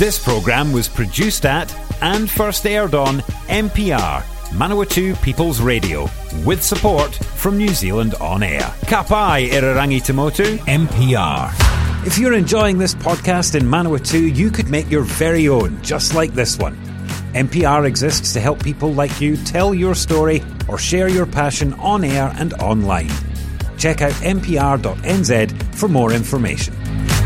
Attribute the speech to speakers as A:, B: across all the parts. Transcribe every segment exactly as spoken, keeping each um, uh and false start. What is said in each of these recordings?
A: This programme was produced at and first aired on M P R, Manawatu People's Radio, with support from New Zealand On Air. Ka pai Irarangi Tamotu, M P R. If you're enjoying this podcast in Manawatu, you could make your very own, just like this one. M P R exists to help people like you tell your story or share your passion on air and online. Check out m p r dot n z for more information.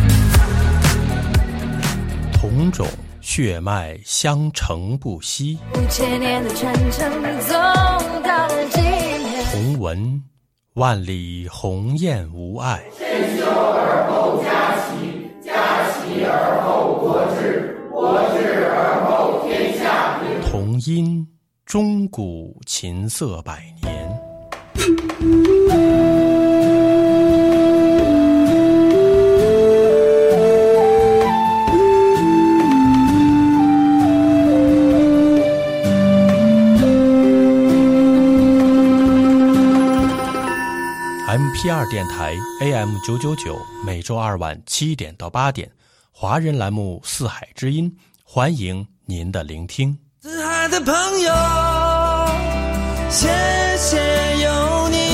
B: 同种血脉相承不息，
C: 五千年的传承走到了今天。
B: 同文万里鸿雁无碍，
D: 先修而后家齐，家齐而后国治，国治而后天下平。
B: 同音钟鼓琴瑟百年。M P 二 电台 A M 九九九，每周二晚七点到八点，华人栏目《四海之音》，欢迎您的聆听。
E: 四海的朋友，谢谢有你，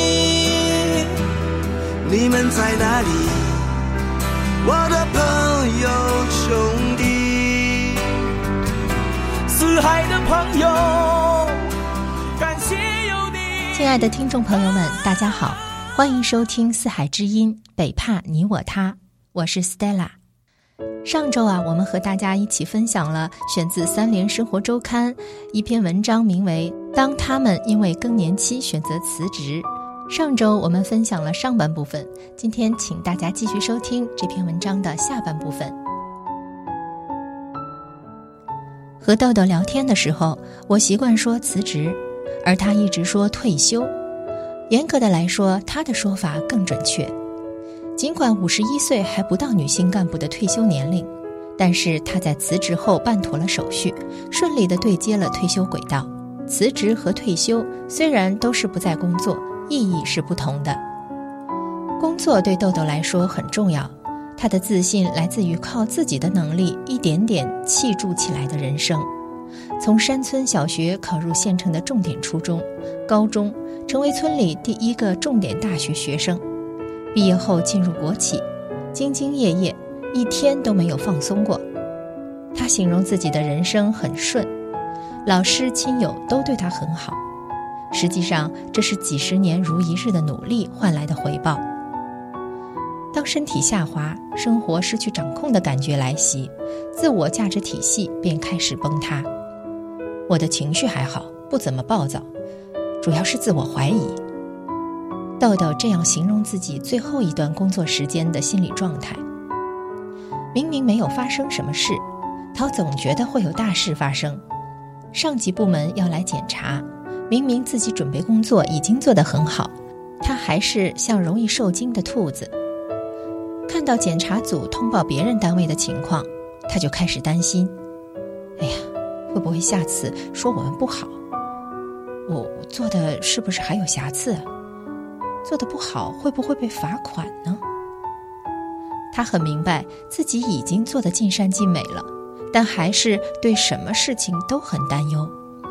E: 你们在哪里？我的朋友兄弟，四海的朋友，感谢有你。
F: 亲爱的听众朋友们，大家好，欢迎收听四海之音，北怕你我他，我是 Stella。 上周啊，我们和大家一起分享了选自三联生活周刊一篇文章，名为《当他们因为更年期选择辞职》。上周我们分享了上半部分，今天请大家继续收听这篇文章的下半部分。和豆豆聊天的时候，我习惯说辞职，而他一直说退休。严格的来说，他的说法更准确。尽管五十一岁还不到女性干部的退休年龄，但是他在辞职后办妥了手续，顺利地对接了退休轨道。辞职和退休虽然都是不再工作，意义是不同的。工作对豆豆来说很重要，他的自信来自于靠自己的能力一点点砌筑起来的人生。从山村小学考入县城的重点初中，高中成为村里第一个重点大学学生，毕业后进入国企，兢兢业业，一天都没有放松过。他形容自己的人生很顺，老师亲友都对他很好，实际上这是几十年如一日的努力换来的回报。当身体下滑，生活失去掌控的感觉来袭，自我价值体系便开始崩塌。我的情绪还好，不怎么暴躁，主要是自我怀疑。豆豆这样形容自己最后一段工作时间的心理状态。明明没有发生什么事，他总觉得会有大事发生。上级部门要来检查，明明自己准备工作已经做得很好，他还是像容易受惊的兔子。看到检查组通报别人单位的情况，他就开始担心，哎呀，会不会下次说我们不好？我做的是不是还有瑕疵？做得不好会不会被罚款呢？他很明白自己已经做得尽善尽美了，但还是对什么事情都很担忧。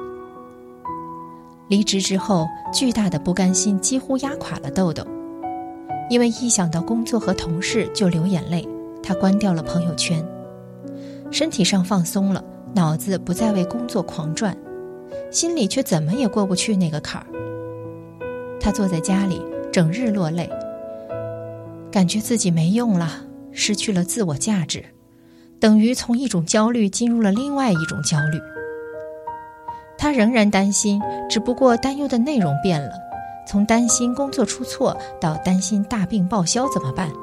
F: 离职之后，巨大的不甘心几乎压垮了豆豆。因为一想到工作和同事就流眼泪，他关掉了朋友圈。身体上放松了，脑子不再为工作狂转，心里却怎么也过不去那个坎儿。他坐在家里整日落泪，感觉自己没用了，失去了自我价值，等于从一种焦虑进入了另外一种焦虑。他仍然担心，只不过担忧的内容变了，从担心工作出错到担心大病报销怎么办。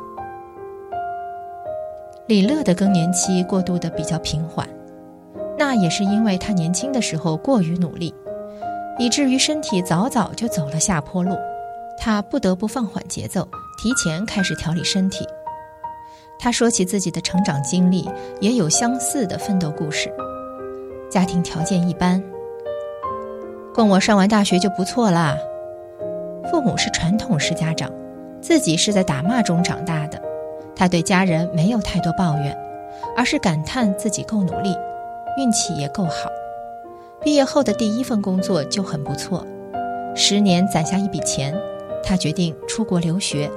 F: 李乐的更年期过渡的比较平缓，那也是因为他年轻的时候过于努力，以至于身体早早就走了下坡路，他不得不放缓节奏，提前开始调理身体。他说起自己的成长经历，也有相似的奋斗故事。家庭条件一般，供我上完大学就不错啦。父母是传统式家长，自己是在打骂中长大的，他对家人没有太多抱怨， 而是感叹自己够努力，运气也够好。毕业后的第一份工作就很不错，十年攒下一笔钱，他决定出国留学。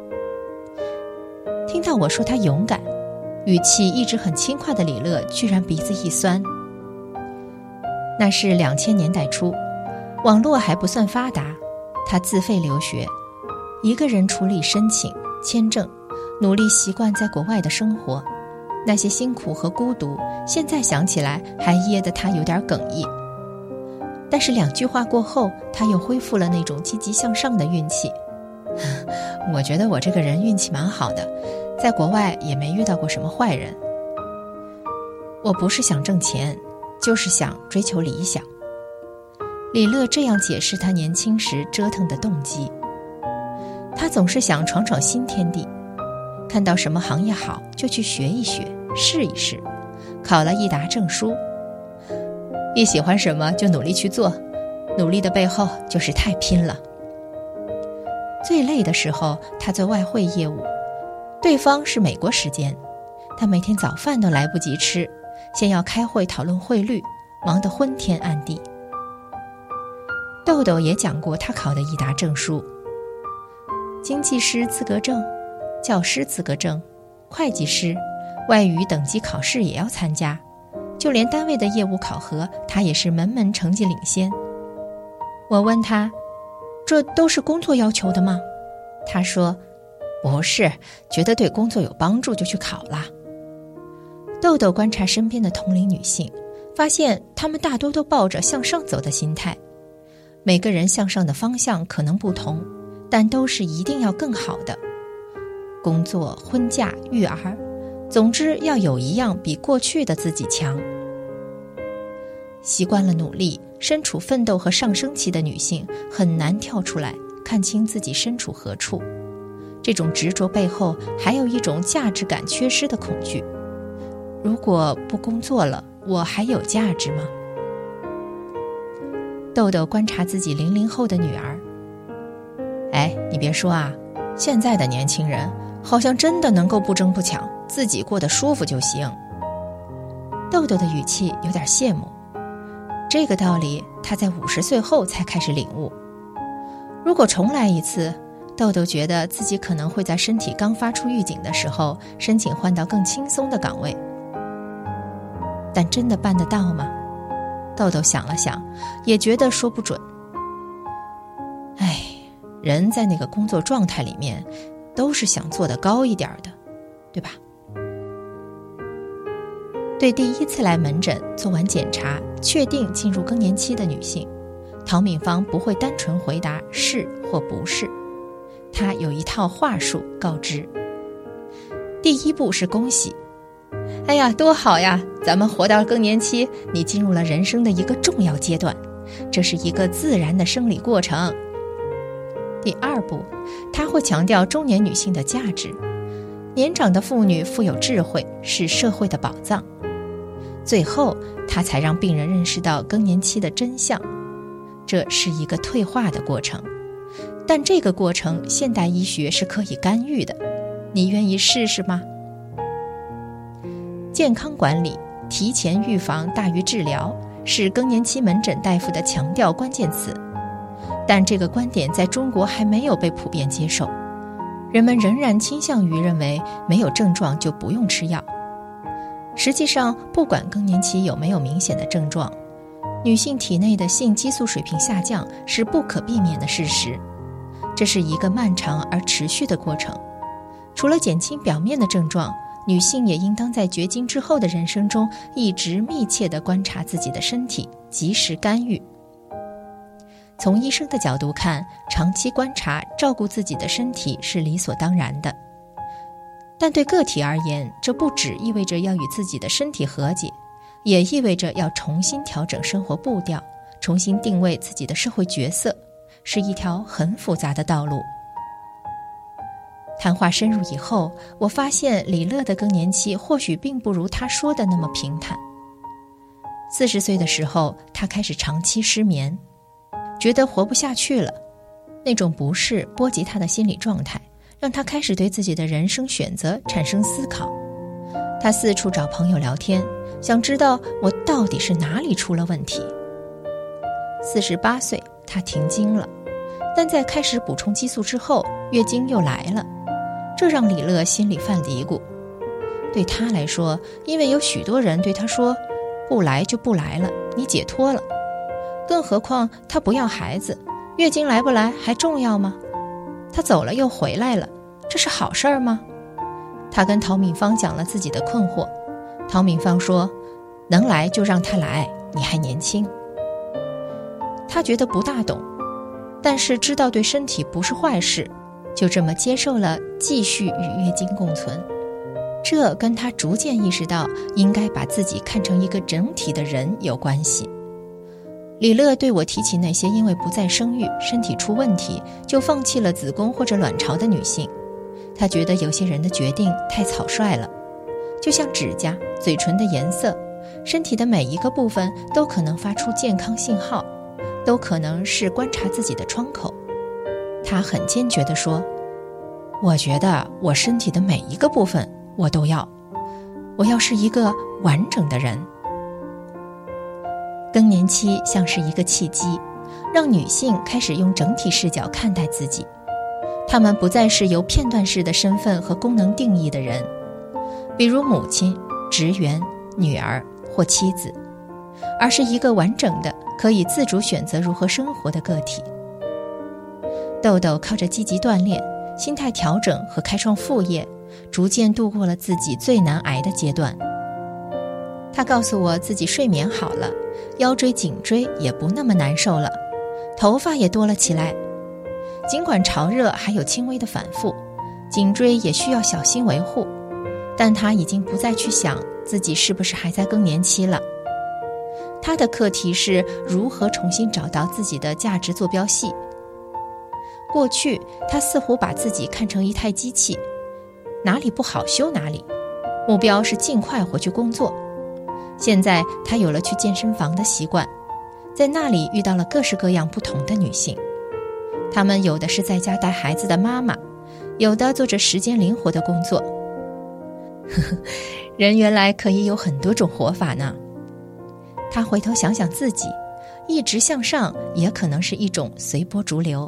F: 听到我说他勇敢，语气一直很轻快的李乐居然鼻子一酸。那是两千年代初，网络还不算发达，他自费留学，一个人处理申请、签证，努力习惯在国外的生活。那些辛苦和孤独，现在想起来还噎得他有点哽咽。但是两句话过后，他又恢复了那种积极向上的运气。我觉得我这个人运气蛮好的，在国外也没遇到过什么坏人。我不是想挣钱，就是想追求理想。李乐这样解释他年轻时折腾的动机。他总是想闯闯新天地，看到什么行业好就去学一学，试一试，考了一沓证书。一喜欢什么就努力去做，努力的背后就是太拼了。最累的时候，他做外汇业务，对方是美国时间，他每天早饭都来不及吃，先要开会讨论汇率，忙得昏天暗地。豆豆也讲过他考的一沓证书：经济师资格证、教师资格证、会计师、外语等级考试也要参加，就连单位的业务考核，他也是门门成绩领先。我问他，这都是工作要求的吗？他说，不是，觉得对工作有帮助就去考了。豆豆观察身边的同龄女性，发现她们大多都抱着向上走的心态，每个人向上的方向可能不同，但都是一定要更好的。工作、婚嫁、育儿，总之要有一样比过去的自己强。习惯了努力，身处奋斗和上升期的女性，很难跳出来看清自己身处何处。这种执着背后，还有一种价值感缺失的恐惧。如果不工作了，我还有价值吗？豆豆观察自己零零后的女儿，哎，你别说啊，现在的年轻人好像真的能够不争不抢，自己过得舒服就行。豆豆的语气有点羡慕，这个道理他在五十岁后才开始领悟。如果重来一次，豆豆觉得自己可能会在身体刚发出预警的时候，申请换到更轻松的岗位。但真的办得到吗？豆豆想了想，也觉得说不准。唉，人在那个工作状态里面，都是想做得高一点的，对吧？对第一次来门诊做完检查，确定进入更年期的女性，陶敏芳不会单纯回答是或不是，她有一套话术告知。第一步是恭喜，哎呀，多好呀！咱们活到更年期，你进入了人生的一个重要阶段，这是一个自然的生理过程。第二步，他会强调中年女性的价值，年长的妇女富有智慧，是社会的宝藏。最后，他才让病人认识到更年期的真相，这是一个退化的过程，但这个过程现代医学是可以干预的，你愿意试试吗？健康管理，提前预防大于治疗，是更年期门诊大夫的强调关键词。但这个观点在中国还没有被普遍接受，人们仍然倾向于认为没有症状就不用吃药。实际上，不管更年期有没有明显的症状，女性体内的性激素水平下降是不可避免的事实。这是一个漫长而持续的过程。除了减轻表面的症状，女性也应当在绝经之后的人生中一直密切地观察自己的身体，及时干预。从医生的角度看，长期观察照顾自己的身体是理所当然的。但对个体而言，这不只意味着要与自己的身体和解，也意味着要重新调整生活步调，重新定位自己的社会角色，是一条很复杂的道路。谈话深入以后，我发现李乐的更年期或许并不如他说的那么平坦。四十岁的时候，他开始长期失眠，觉得活不下去了，那种不适波及他的心理状态，让他开始对自己的人生选择产生思考。 他四处找朋友聊天，想知道我到底是哪里出了问题。四十八岁，他停经了，但在开始补充激素之后，月经又来了，这让李乐心里犯嘀咕。对他来说，因为有许多人对他说，不来就不来了，你解脱了。更何况他不要孩子，月经来不来还重要吗？他走了又回来了，这是好事儿吗？他跟陶敏芳讲了自己的困惑，陶敏芳说，能来就让他来，你还年轻。他觉得不大懂，但是知道对身体不是坏事，就这么接受了继续与月经共存。这跟他逐渐意识到应该把自己看成一个整体的人有关系。李乐对我提起那些因为不再生育，身体出问题就放弃了子宫或者卵巢的女性，他觉得有些人的决定太草率了，就像指甲、嘴唇的颜色，身体的每一个部分都可能发出健康信号，都可能是观察自己的窗口。他很坚决地说，我觉得我身体的每一个部分我都要，我要是一个完整的人。更年期像是一个契机，让女性开始用整体视角看待自己，她们不再是由片段式的身份和功能定义的人，比如母亲、职员、女儿或妻子，而是一个完整的可以自主选择如何生活的个体。豆豆靠着积极锻炼、心态调整和开创副业，逐渐度过了自己最难挨的阶段。他告诉我自己睡眠好了，腰椎颈椎也不那么难受了，头发也多了起来。尽管潮热还有轻微的反复，颈椎也需要小心维护，但他已经不再去想自己是不是还在更年期了。他的课题是如何重新找到自己的价值坐标系。过去他似乎把自己看成一台机器，哪里不好修哪里，目标是尽快回去工作。现在他有了去健身房的习惯，在那里遇到了各式各样不同的女性，她们有的是在家带孩子的妈妈，有的做着时间灵活的工作。呵呵，人原来可以有很多种活法呢。他回头想想自己，一直向上也可能是一种随波逐流。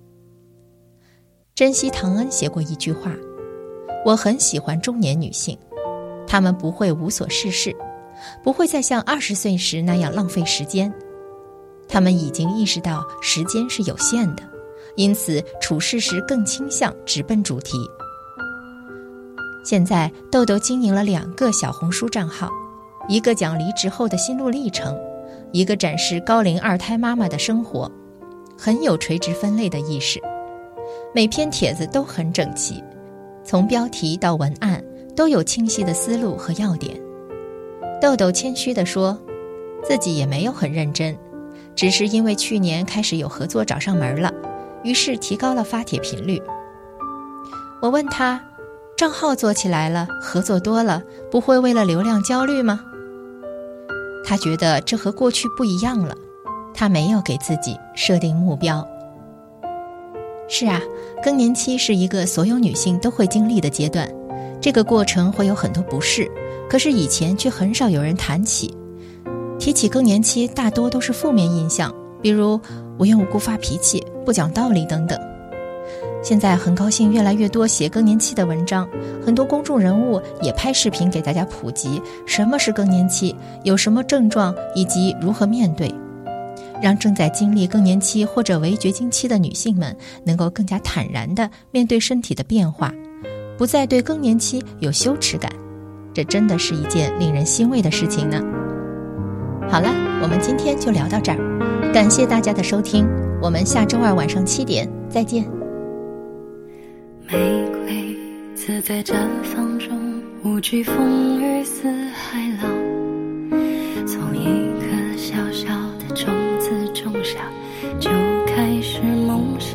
F: 珍惜唐恩写过一句话，我很喜欢中年女性，她们不会无所事事，不会再像二十岁时那样浪费时间，她们已经意识到时间是有限的，因此处事时更倾向直奔主题。现在豆豆经营了两个小红书账号，一个讲离职后的心路历程，一个展示高龄二胎妈妈的生活，很有垂直分类的意识。每篇帖子都很整齐，从标题到文案都有清晰的思路和要点。豆豆谦虚地说，自己也没有很认真，只是因为去年开始有合作找上门了，于是提高了发帖频率。我问他，账号做起来了，合作多了，不会为了流量焦虑吗？他觉得这和过去不一样了，他没有给自己设定目标。是啊，更年期是一个所有女性都会经历的阶段，这个过程会有很多不适，可是以前却很少有人谈起。提起更年期大多都是负面印象，比如无缘无故发脾气、不讲道理等等。现在很高兴越来越多写更年期的文章，很多公众人物也拍视频给大家普及什么是更年期，有什么症状以及如何面对，让正在经历更年期或者为绝经期的女性们能够更加坦然地面对身体的变化，不再对更年期有羞耻感，这真的是一件令人欣慰的事情呢。好了，我们今天就聊到这儿，感谢大家的收听，我们下周二晚上七点再见。
C: 玫瑰自在绽放中，无惧风雨似海浪，从一颗小小的种子种下，就开始梦想。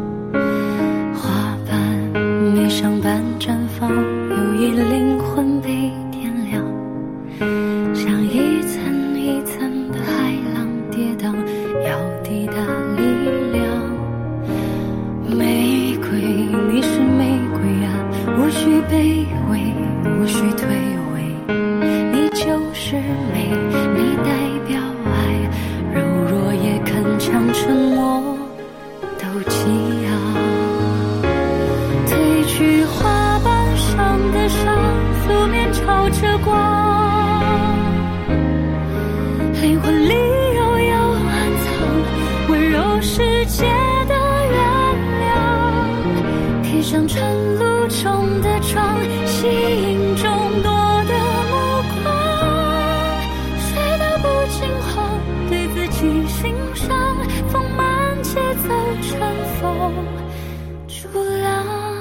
C: 花瓣迷上般绽放，有一灵魂被点亮，像一层一层的海浪跌宕，要抵达力量。玫瑰，你是玫瑰啊，无需卑微，无需退位， 是美，你代表爱，柔弱也铿锵，沉默都激昂。褪去花瓣上的伤，素面朝着光，灵魂里悠悠暗藏温柔世界的原谅，贴上晨露中的妆，吸引众多的目光，谁都不惊慌，对自己欣赏，放慢节奏，乘风逐浪。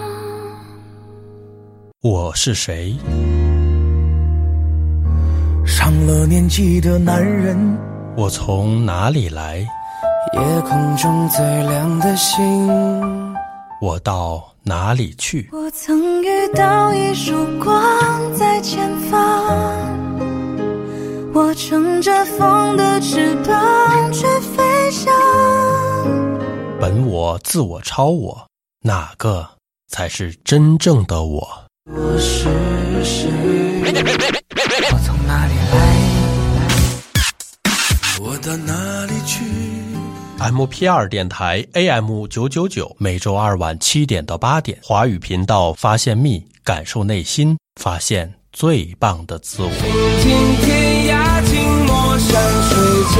B: 我是谁？
E: 上了年纪的男人，
B: 我从哪里来？
E: 夜空中最亮的星，
B: 我到哪里去？
C: 我曾遇到一束光在前方，我乘着风的翅膀去飞翔。
B: 本我、自我、超我，哪个才是真正的我？
E: 我是谁？我从哪里来？我到哪里去？
B: M P 二 电台 A M 九九九，每周二晚七点到八点，华语频道发现蜜，感受内心，发现最棒的自我。
E: 听天涯静默山水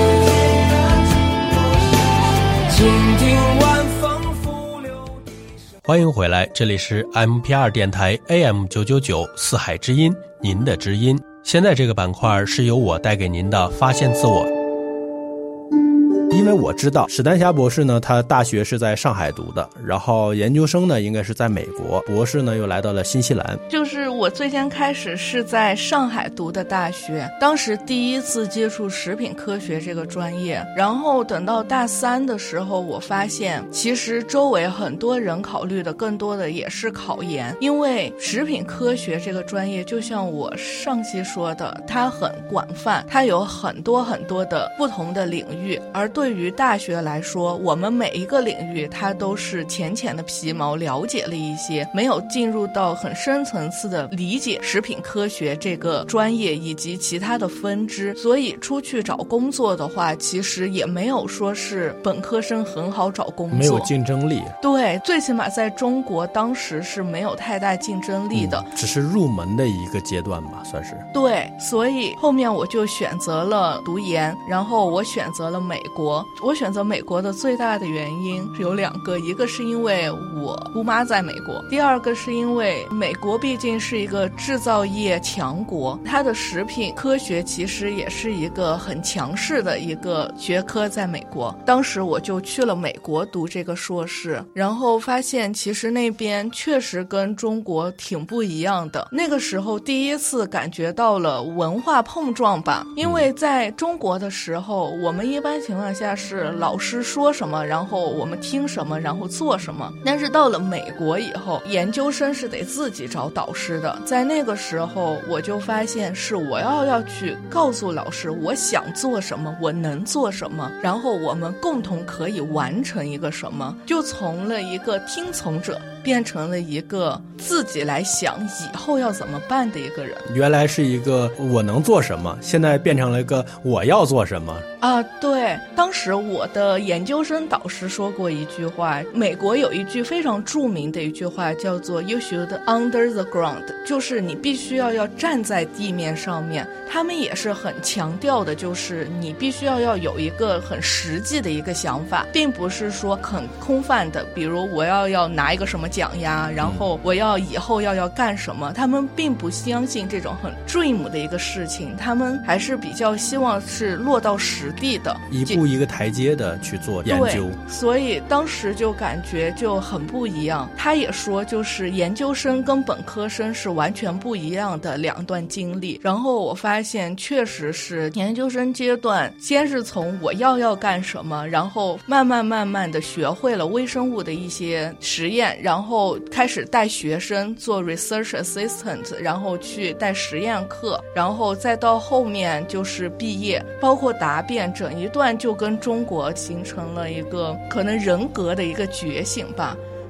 E: 间，倾听晚风拂流的声。
B: 欢迎回来，这里是 M P 二 电台 A M 九九九，四海之音，您的知音。现在这个板块是由我带给您的发现自我。
G: 因为我知道史丹霞博士呢，他大学是在上海读的，然后研究生呢应该是在美国，博士呢又来到了新西兰。
H: 就是我最先开始是在上海读的大学，当时第一次接触食品科学这个专业，然后等到大三的时候，我发现其实周围很多人考虑的更多的也是考研，因为食品科学这个专业就像我上期说的，它很广泛，它有很多很多的不同的领域，而对于大学来说，我们每一个领域它都是浅浅的皮毛了解了一些，没有进入到很深层次的理解食品科学这个专业以及其他的分支，所以出去找工作的话，其实也没有说是本科生很好找工作，
G: 没有竞争力。
H: 对，最起码在中国当时是没有太大竞争力的、
G: 嗯、只是入门的一个阶段吧，算是。
H: 对，所以后面我就选择了读研，然后我选择了美国。我选择美国的最大的原因有两个，一个是因为我姑妈在美国，第二个是因为美国毕竟是一个制造业强国，它的食品科学其实也是一个很强势的一个学科在美国。当时我就去了美国读这个硕士，然后发现其实那边确实跟中国挺不一样的，那个时候第一次感觉到了文化碰撞吧。因为在中国的时候，我们一般情况下是老师说什么，然后我们听什么，然后做什么。但是到了美国以后，研究生是得自己找导师的。在那个时候，我就发现是我要要去告诉老师我想做什么，我能做什么，然后我们共同可以完成一个什么，就从了一个听从者变成了一个自己来想以后要怎么办的一个人。
G: 原来是一个我能做什么，现在变成了一个我要做什么
H: 啊。对，当时我的研究生导师说过一句话，美国有一句非常著名的一句话叫做 You should under the ground， 就是你必须要要站在地面上面。他们也是很强调的，就是你必须要要有一个很实际的一个想法，并不是说很空泛的，比如我要要拿一个什么奖呀，然后我要以后要要干什么，他们并不相信这种很 dream 的一个事情，他们还是比较希望是落到实地的，
G: 一步一个台阶的去做研究。
H: 所以当时就感觉就很不一样。他也说就是研究生跟本科生是完全不一样的两段经历，然后我发现确实是研究生阶段先是从我要要干什么，然后慢慢慢慢的学会了微生物的一些实验，然后开始带学生做 research assistant， 然后去带实验课，然后再到后面就是毕业，包括答辩，整一段就跟中国形成了一个可能人格的一个觉醒吧。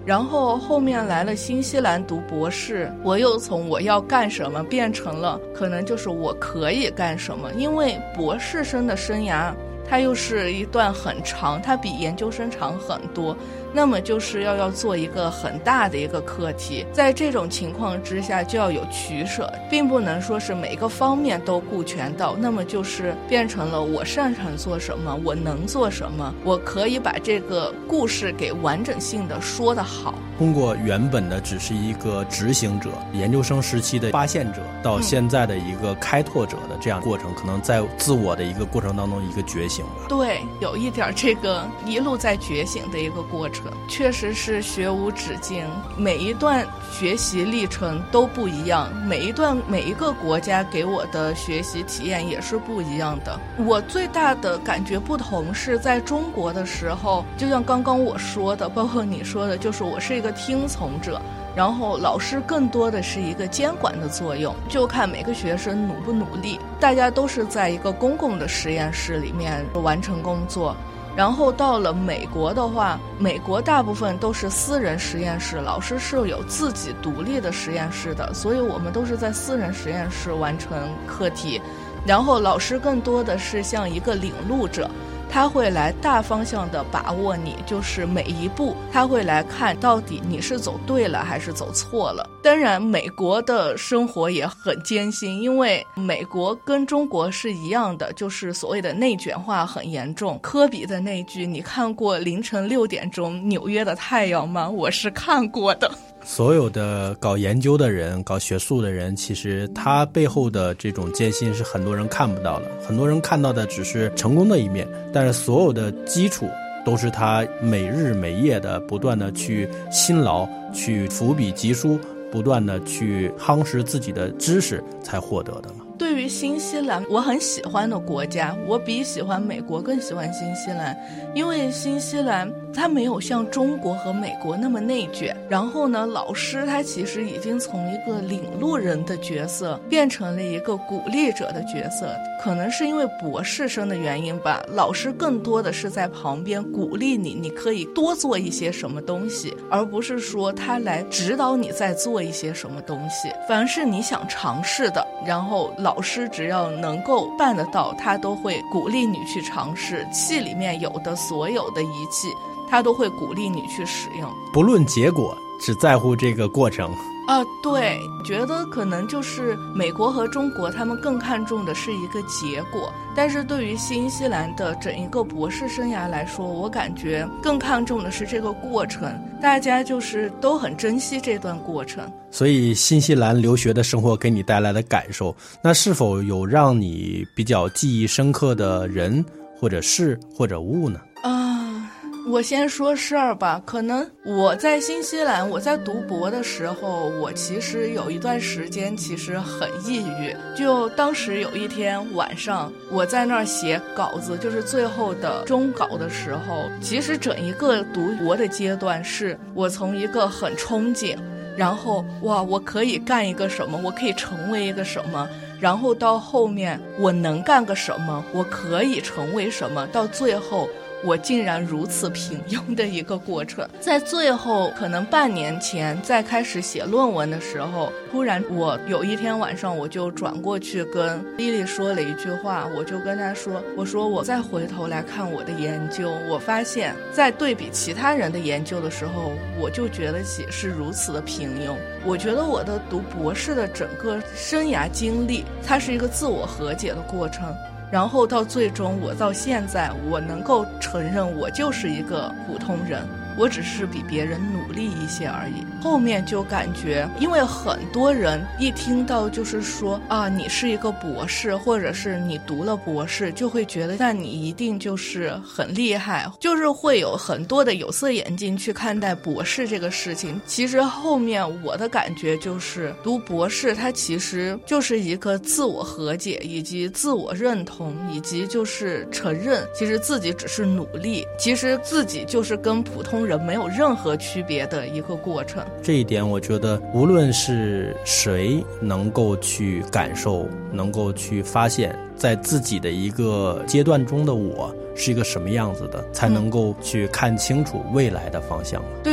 H: 然后后面来了新西兰读博士，我又从我要干什么变成了可能就是我可以干什么，因为博士生的生涯它又是一段很长，它比研究生长很多，那么就是要要做一个很大的一个课题，在这种情况之下就要有取舍，并不能说是每个方面都顾全到，那么就是变成了我擅长做什么，我能做什么，我可以把这个故事给完整性的说得好。
G: 通过原本的只是一个执行者，研究生时期的发现者，到现在的一个开拓者的这样过程，可能在自我的一个过程当中一个觉醒吧。
H: 对，有一点这个一路在觉醒的一个过程，确实是学无止境，每一段学习历程都不一样，每一段每一个国家给我的学习体验也是不一样的。我最大的感觉不同是在中国的时候，就像刚刚我说的，包括你说的，就是我是一个听从者，然后老师更多的是一个监管的作用，就看每个学生努不努力，大家都是在一个公共的实验室里面完成工作。然后到了美国的话，美国大部分都是私人实验室，老师是有自己独立的实验室的，所以我们都是在私人实验室完成课题，然后老师更多的是像一个领路者，他会来大方向的把握你，就是每一步他会来看到底你是走对了还是走错了。当然美国的生活也很艰辛，因为美国跟中国是一样的，就是所谓的内卷化很严重。科比的那句你看过凌晨六点钟纽约的太阳吗？我是看过的。
G: 所有的搞研究的人，搞学术的人，其实他背后的这种艰辛是很多人看不到的，很多人看到的只是成功的一面，但是所有的基础都是他每日每夜的不断的去辛劳，去伏笔疾书，不断的去夯实自己的知识才获得的嘛。
H: 对于新西兰，我很喜欢的国家，我比喜欢美国更喜欢新西兰，因为新西兰它没有像中国和美国那么内卷，然后呢，老师他其实已经从一个领路人的角色变成了一个鼓励者的角色，可能是因为博士生的原因吧，老师更多的是在旁边鼓励你，你可以多做一些什么东西，而不是说他来指导你在做一些什么东西。凡是你想尝试的，然后老师只要能够办得到，他都会鼓励你去尝试，系里面有的所有的仪器他都会鼓励你去使用，
G: 不论结果，只在乎这个过程
H: 啊。对，觉得可能就是美国和中国他们更看重的是一个结果，但是对于新西兰的整一个博士生涯来说，我感觉更看重的是这个过程，大家就是都很珍惜这段过程。
G: 所以新西兰留学的生活给你带来的感受，那是否有让你比较记忆深刻的人或者事或者物呢？
H: 啊，我先说事儿吧。可能我在新西兰，我在读博的时候，我其实有一段时间其实很抑郁。就当时有一天晚上，我在那儿写稿子，就是最后的终稿的时候，其实整一个读博的阶段是我从一个很憧憬，然后哇，我可以干一个什么，我可以成为一个什么，然后到后面我能干个什么，我可以成为什么，到最后我竟然如此平庸的一个过程。在最后可能半年前在开始写论文的时候，突然我有一天晚上我就转过去跟莉莉说了一句话，我就跟她说，我说我再回头来看我的研究，我发现在对比其他人的研究的时候，我就觉得起是如此的平庸。我觉得我的读博士的整个生涯经历，它是一个自我和解的过程，然后到最终我到现在我能够承认我就是一个普通人，我只是比别人努力一些而已。后面就感觉，因为很多人一听到就是说啊，你是一个博士，或者是你读了博士，就会觉得那你一定就是很厉害，就是会有很多的有色眼镜去看待博士这个事情。其实后面我的感觉就是读博士它其实就是一个自我和解，以及自我认同，以及就是承认其实自己只是努力，其实自己就是跟普通人没有任何区别的一个过程。
G: 这一点我觉得无论是谁能够去感受，能够去发现在自己的一个阶段中的我是一个什么样子的，才能够去看清楚未来的方向。
H: 对于我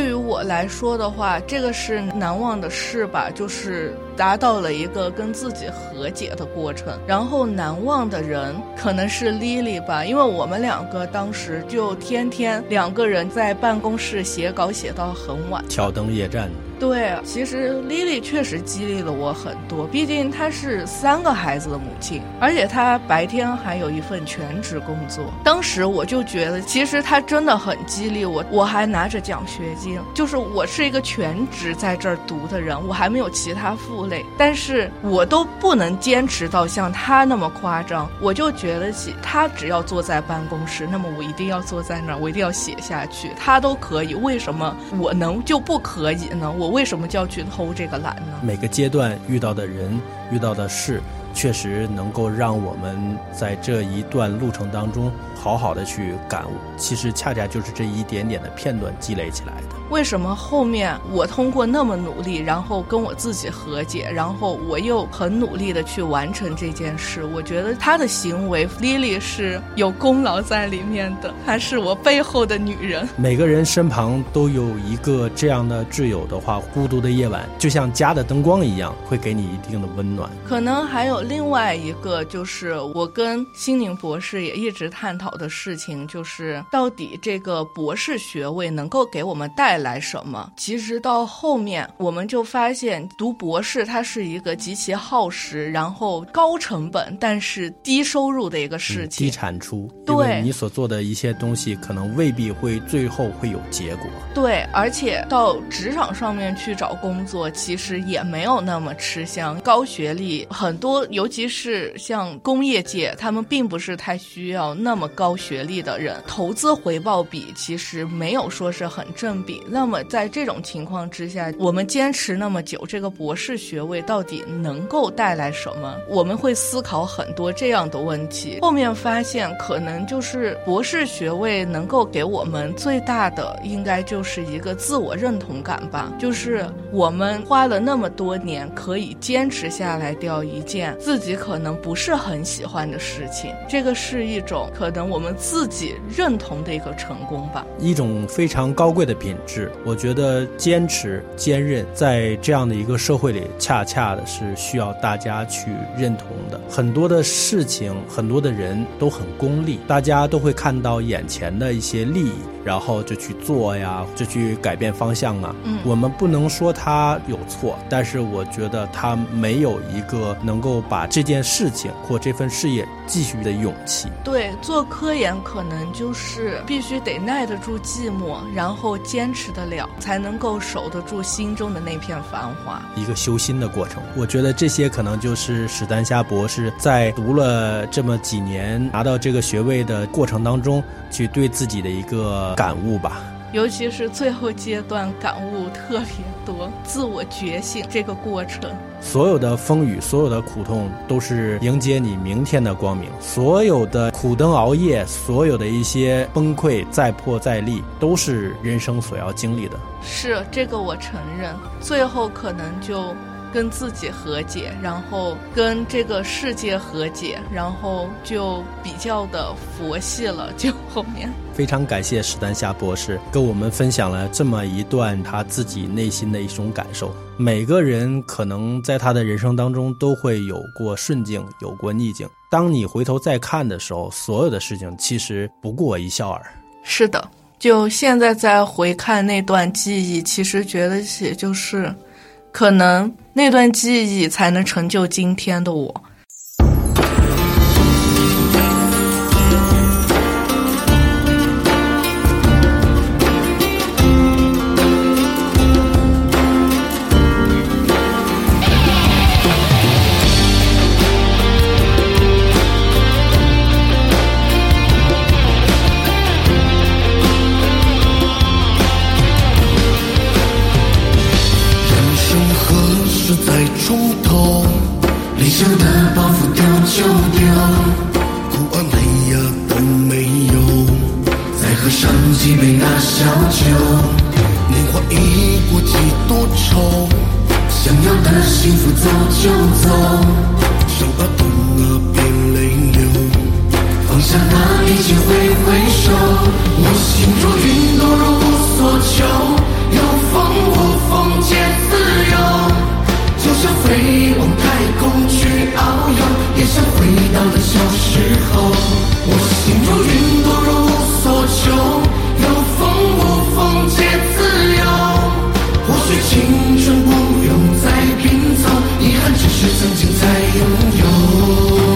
H: 来说的话，这个是难忘的事吧，就是达到了一个跟自己和解的过程。然后难忘的人可能是 Lily 吧，因为我们两个当时就天天两个人在办公室写稿写到很晚，
G: 挑灯夜战。
H: 对，其实 Lily 确实激励了我很多，毕竟她是三个孩子的母亲，而且她白天还有一份全职工作。当时我就觉得其实她真的很激励我，我还拿着奖学金，就是我是一个全职在这儿读的人，我还没有其他负累，但是我都不能坚持到像她那么夸张。我就觉得起她只要坐在办公室，那么我一定要坐在那儿，我一定要写下去，她都可以，为什么我能就不可以呢？我为什么就要去偷这个懒呢？
G: 每个阶段遇到的人遇到的事确实能够让我们在这一段路程当中好好的去感悟，其实恰恰就是这一点点的片段积累起来的。
H: 为什么后面我通过那么努力，然后跟我自己和解，然后我又很努力的去完成这件事？我觉得她的行为 Lily 是有功劳在里面的，她是我背后的女人。
G: 每个人身旁都有一个这样的挚友的话，孤独的夜晚就像家的灯光一样，会给你一定的温暖。
H: 可能还有另外一个，就是我跟心宁博士也一直探讨的事情，就是到底这个博士学位能够给我们带来什么。其实到后面我们就发现读博士它是一个极其耗时，然后高成本但是低收入的一个事情、
G: 嗯、低产出。
H: 对，
G: 因为你所做的一些东西可能未必会最后会有结果。
H: 对，而且到职场上面去找工作其实也没有那么吃香，高学历很多，尤其是像工业界，他们并不是太需要那么高学历的人，投资回报比其实没有说是很正比。那么在这种情况之下，我们坚持那么久，这个博士学位到底能够带来什么？我们会思考很多这样的问题。后面发现可能就是博士学位能够给我们最大的应该就是一个自我认同感吧，就是我们花了那么多年可以坚持下来掉一件自己可能不是很喜欢的事情，这个是一种可能我们自己认同的一个成功吧，
G: 一种非常高贵的品质。我觉得坚持坚韧在这样的一个社会里恰恰的是需要大家去认同的。很多的事情很多的人都很功利，大家都会看到眼前的一些利益，然后就去做呀，就去改变方向啊。嗯，我们不能说他有错，但是我觉得他没有一个能够把这件事情或这份事业继续的勇气。
H: 对，做科研可能就是必须得耐得住寂寞，然后坚持得了，才能够守得住心中的那片繁华，
G: 一个修心的过程。我觉得这些可能就是史丹夏博士在读了这么几年拿到这个学位的过程当中去对自己的一个感悟吧，
H: 尤其是最后阶段感悟特别多，自我觉醒这个过程。
G: 所有的风雨所有的苦痛都是迎接你明天的光明，所有的苦灯熬夜，所有的一些崩溃再破再立，都是人生所要经历的。
H: 是，这个我承认，最后可能就跟自己和解，然后跟这个世界和解，然后就比较的佛系了，就后面。
G: 非常感谢史丹夏博士跟我们分享了这么一段他自己内心的一种感受。每个人可能在他的人生当中都会有过顺境，有过逆境，当你回头再看的时候，所有的事情其实不过一笑耳。
H: 是的，就现在再回看那段记忆，其实觉得也就是可能那段记忆才能成就今天的我。
I: 理想的包袱丢就丢，苦啊累呀都没有，再喝上几杯那小酒。年华已过几多愁，想要的幸福走就走，伤啊痛啊别泪流，放下那一切挥挥手。我心若云朵若无所求，有风时候，我心如云朵如无所求，有风无风皆自由。或许青春不用再拼凑，遗憾只是曾经在拥有。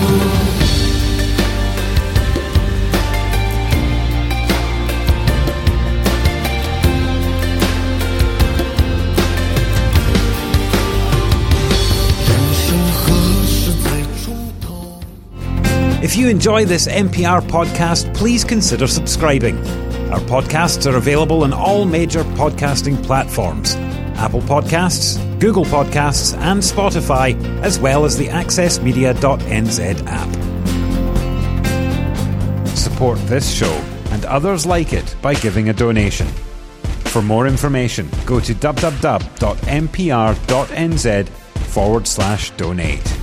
A: If you enjoy this N P R podcast, please consider subscribing. Our podcasts are available on all major podcasting platforms: Apple Podcasts, Google Podcasts and Spotify, as well as the access media dot n z app. Support this show and others like it by giving a donation. For more information, go to w w w dot n p r dot n z forward slash donate.